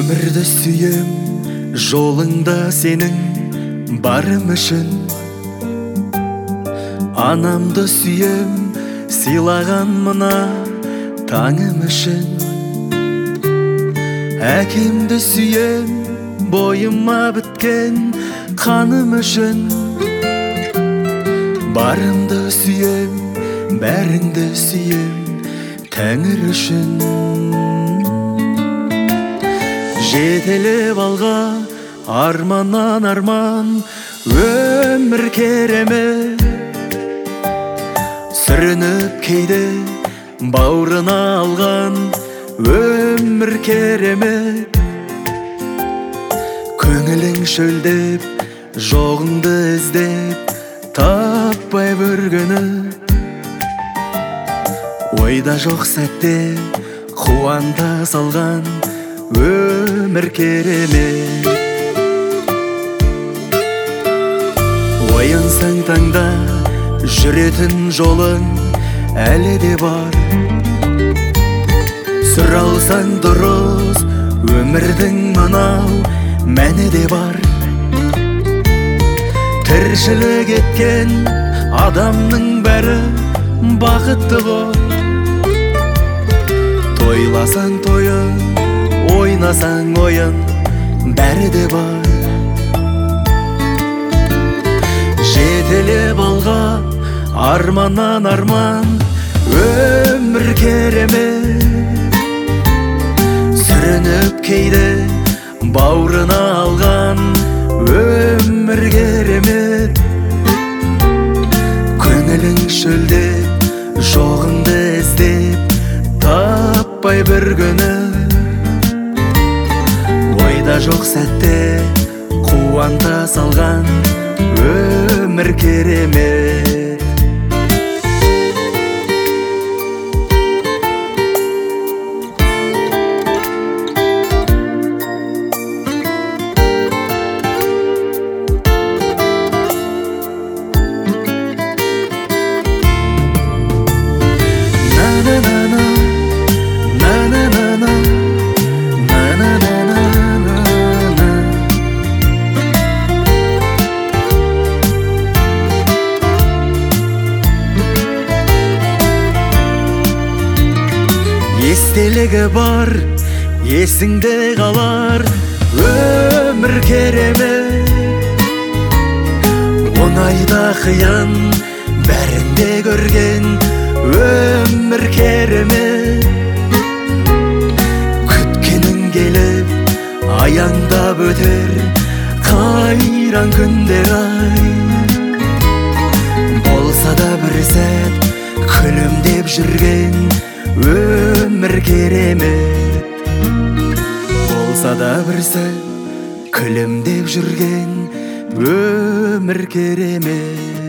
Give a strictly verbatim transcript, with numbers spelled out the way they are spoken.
Өмірді сүйем, жолыңда сенің барым үшін. Анамды сүйем, сыйлаған мына таңым үшін. Әкемді сүйем, бойыма біткен қаным үшін. Барымды сүйем, бәріңді сүйем, Тәңір үшін. Жетелеп алға, арманнан арман, өмір керемет. Сүрініп кейде, бауырына алған, өмір керемет. Көңілің шөлдеп, жоғыңды іздеп, таппай бір күні. Ойда жоқ сәтте, қуанта салған, өмір керемет. Оянсаң таңда, жүретін жолың әлі де бар. Сүр алсаң дұрыс, өмірдің мынау мәні де бар. Тіршілік еткен адамның бәрі бақытты ғой. Тойласаң тойын, ойнасаң ойын, бәрі де бар. Жетелеп алға, арманнан арман, өмір керемет. Сүрініп кейде, бауырына алған, өмір керемет. Көңілің шөлдеп, жоғыңды іздеп, таппай бір күні. Ойда жоқ сәтте, қуанта салған, өмір керемет. Естелігі бар, есіңде қалар, өмір керемет. Оңайда қиян, бәрінде көрген, өмір керемет. Күткенің келіп, аяңдап өтер, қайран күнде ай. Болса да бір сәт, күлімдеп жүрген, өмір керемет. Болса да бір сәт, күлімдеп жүрген, өмір керемет.